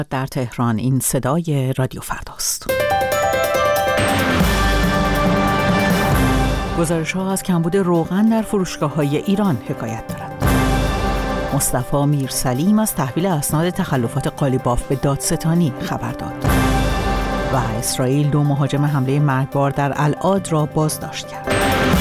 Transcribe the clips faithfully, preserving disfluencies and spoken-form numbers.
در تهران این صدای رادیو فرداست. گزارش‌ها از کمبود روغن در فروشگاه‌های ایران حکایت دارد. مصطفی میرسلیم از تحویل اسناد تخلفات قالیباف به دادستانی خبر داد. و اسرائیل دو مهاجم حمله مرگبار در العاد را بازداشت کرد.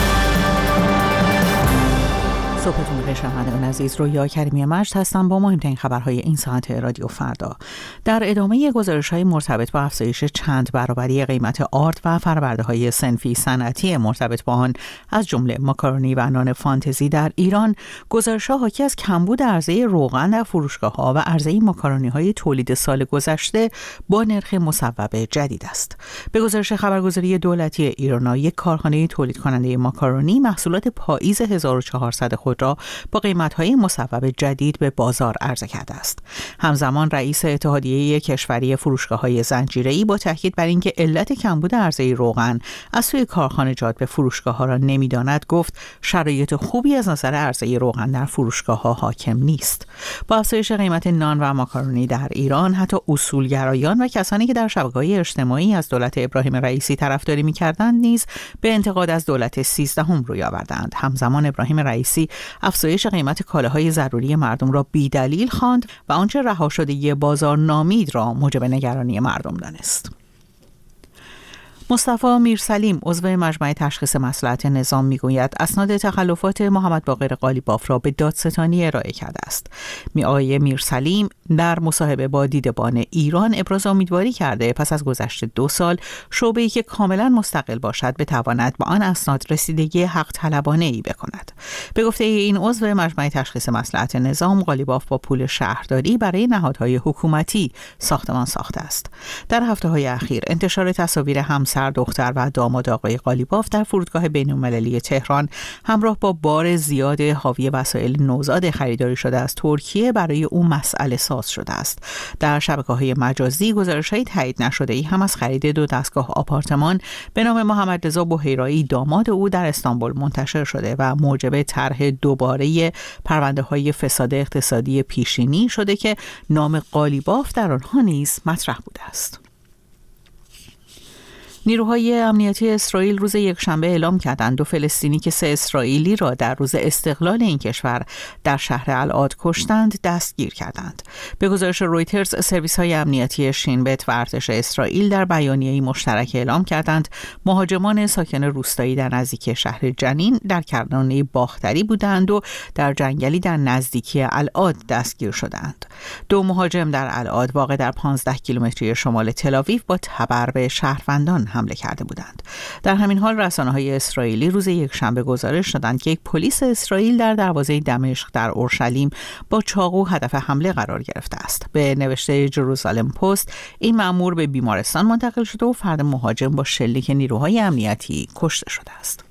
صبحتون بخیر شنوندگان عزیز، رویا کریمی مجد هستم با مهمترین خبرهای این ساعت رادیو فردا. در ادامه گزارش‌های مرتبط با افزایش چند برابری قیمت آرد و فرآورده‌های صنفی صنعتی مرتبط با آن از جمله ماکارونی و نان فانتزی در ایران، گزارش‌ها حاکی از کمبود عرضه روغن در فروشگاه‌ها و عرضه ماکارونی‌های تولید سال گذشته با نرخ مصوب جدید است. به گزارش خبرگزاری دولتی ایرنا، یک کارخانه تولید کننده ماکارونی محصولات پاییز هزار و چهارصد خود را با قیمت‌های مصوب جدید به بازار عرضه کرده است. همزمان رئیس اتحادیه کشوری فروشگاه‌های زنجیره‌ای با تاکید بر اینکه علت کمبود عرضه روغن از سوی کارخانجات به فروشگاه‌ها را نمی‌داند، گفت شرایط خوبی از نظر عرضه روغن در فروشگاه‌ها حاکم نیست. با افزایش قیمت نان و ماکارونی در ایران، حتی اصولگرایان و کسانی که در شبکه‌های اجتماعی از دولت ابراهیم رئیسی طرفداری می‌کردند نیز به انتقاد از دولت سیزدهم روی آوردند. همزمان ابراهیم رئیسی افزایش قیمت کالاهای ضروری مردم را بی‌دلیل خواند و آنچه رها شدگی بازار نامید را موجب نگرانی مردم دانست. مصطفی میرسلیم عضو مجمع تشخیص مصلحت نظام میگوید اسناد تخلفات محمد باقر قالیباف را به دادستانی ارائه کرده است. آقای میرسلیم در مصاحبه با دیدبان ایران ابراز امیدواری کرده پس از گذشت دو سال شعبه‌ای که کاملا مستقل باشد بتواند با آن اسناد رسیدگی حق طلبانه‌ای بکند. به گفته این عضو مجمع تشخیص مصلحت نظام، قالیباف با پول شهرداری برای نهادهای حکومتی ساختمان ساخته است. در هفته‌های اخیر انتشار تصاویر همسر، دختر و داماد آقای قالیباف در فرودگاه بین‌المللی تهران همراه با بار زیاد حاوی وسایل نوزاد خریداری شده از ترکیه برای او مسئله ساز شده است. در شبکه‌های مجازی گزارش‌های تایید نشده‌ای هم از خرید دو دستگاه آپارتمان به نام محمد رضا بحیرایی داماد او در استانبول منتشر شده و موجب طرح دوباره پرونده‌های فساد اقتصادی پیشینی شده که نام قالیباف در آنها نیز مطرح بوده است. نیروهای امنیتی اسرائیل روز یکشنبه اعلام کردند دو فلسطینی که سه اسرائیلی را در روز استقلال این کشور در شهر العاد کشتند دستگیر کردند. به گزارش رویترز، سرویس‌های امنیتی شین بت و ارتش اسرائیل در بیانیه‌ای مشترک اعلام کردند مهاجمان ساکن روستایی در نزدیکی شهر جنین در کرانه باختری بودند و در جنگلی در نزدیکی العاد دستگیر شدند. دو مهاجم در العاد واقع در پانزده کیلومتری شمال تل‌آویو با تبر به شهروندان حمله کرده بودند. در همین حال رسانه‌های اسرائیلی روز یکشنبه گزارش دادند که یک پلیس اسرائیل در دروازه دمشق در اورشلیم با چاقو هدف حمله قرار گرفته است. به نوشته جروزالم پست، این مأمور به بیمارستان منتقل شده و فرد مهاجم با شلیک نیروهای امنیتی کشته شده است.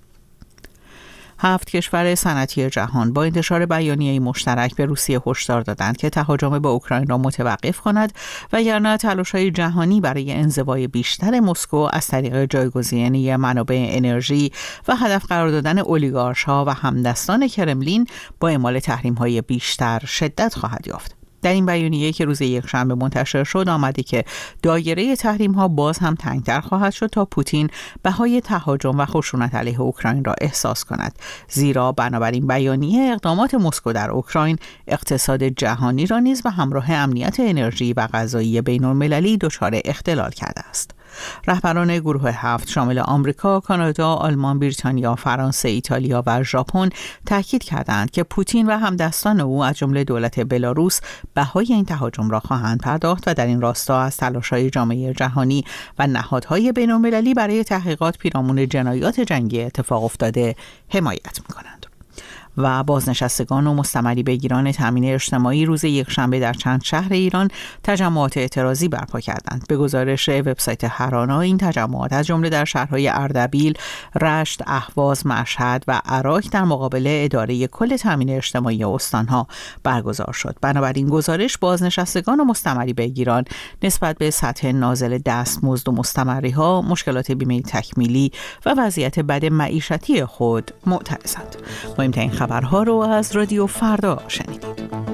هفت کشور صنعتی جهان با انتشار بیانیه‌ای مشترک به روسیه هشدار دادند که تهاجم به اوکراین را متوقف کند وگرنه تلاش‌های جهانی برای انزوای بیشتر مسکو از طریق جایگزینی منابع انرژی و هدف قرار دادن اولیگارش‌ها و همدستان کرملین با اعمال تحریم‌های بیشتر شدت خواهد یافت. در این بیانیه که روز یکشنبه منتشر شد آمده که دایره تحریم‌ها باز هم تنگ‌تر خواهد شد تا پوتین بهای تهاجم و خشونت علیه اوکراین را احساس کند، زیرا بنابراین بیانیه اقدامات مسکو در اوکراین اقتصاد جهانی را نیز به همراه امنیت انرژی و غذایی بین‌المللی دچار اختلال کرده است. رهبران گروه هفت شامل آمریکا، کانادا، آلمان، بریتانیا، فرانسه، ایتالیا و ژاپن تاکید کردند که پوتین و همدستان او از جمله دولت بلاروس بهای این تهاجم را خواهند پرداخت و در این راستا از تلاش‌های جامعه جهانی و نهادهای بین‌المللی برای تحقیقات پیرامون جنایات جنگی اتفاق افتاده حمایت می‌کنند. و بازنشستگان و مستمری بگیران تامین اجتماعی روز یکشنبه در چند شهر ایران تجمعات اعتراضی برپا کردند. به گزارش وبسایت هرانا، این تجمعات از جمله در شهرهای اردبیل، رشت، اهواز، مشهد و عراق در مقابل اداره کل تامین اجتماعی استانها برگزار شد. بنابراین گزارش بازنشستگان و مستمری بگیران نسبت به سطح نازل دستمزد و مستمری‌ها، مشکلات بیمه تکمیلی و وضعیت بد معیشتی خود معترضند. مهمترین خبرها رو از رادیو فردا شنیدید.